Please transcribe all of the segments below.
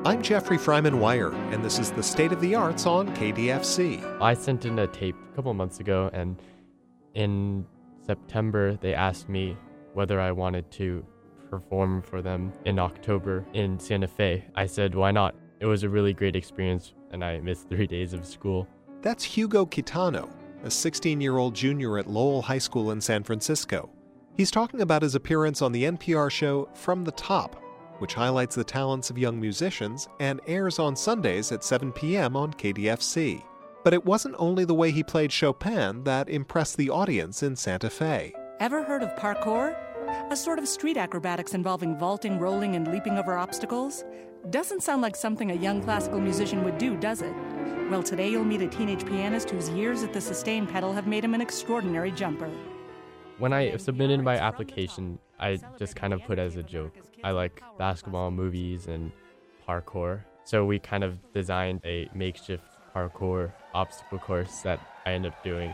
I'm Jeffrey Fryman Wire, and this is the State of the Arts on KDFC. I sent in a tape a couple months ago, and in September they asked me whether I wanted to perform for them in October in Santa Fe. I said, why not? It was a really great experience, and I missed 3 days of school. That's Hugo Kitano, a 16-year-old junior at Lowell High School in San Francisco. He's talking about his appearance on the NPR show From the Top, which highlights the talents of young musicians and airs on Sundays at 7 p.m. on KDFC. But it wasn't only the way he played Chopin that impressed the audience in Santa Fe. Ever heard of parkour? A sort of street acrobatics involving vaulting, rolling, and leaping over obstacles? Doesn't sound like something a young classical musician would do, does it? Well, today you'll meet a teenage pianist whose years at the sustain pedal have made him an extraordinary jumper. When I submitted my application, I just kind of put as a joke, I like basketball, movies, and parkour. So we kind of designed a makeshift parkour obstacle course that I ended up doing.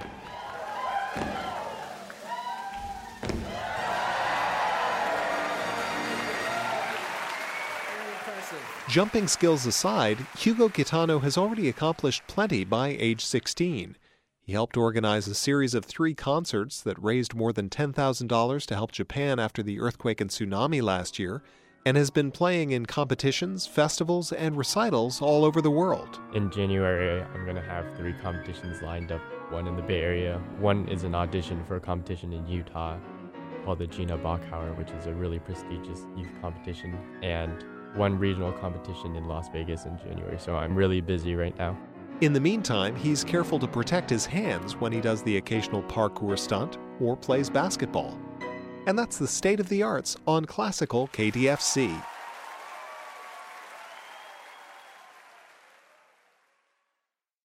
Jumping skills aside, Hugo Kitano has already accomplished plenty by age 16. He helped organize a series of 3 concerts that raised more than $10,000 to help Japan after the earthquake and tsunami last year, and has been playing in competitions, festivals, and recitals all over the world. In January, I'm going to have 3 competitions lined up. One in the Bay Area. One is an audition for a competition in Utah called the Gina Bachauer, which is a really prestigious youth competition, and one regional competition in Las Vegas in January. So I'm really busy right now. In the meantime, he's careful to protect his hands when he does the occasional parkour stunt or plays basketball. And that's the State of the Arts on Classical KDFC.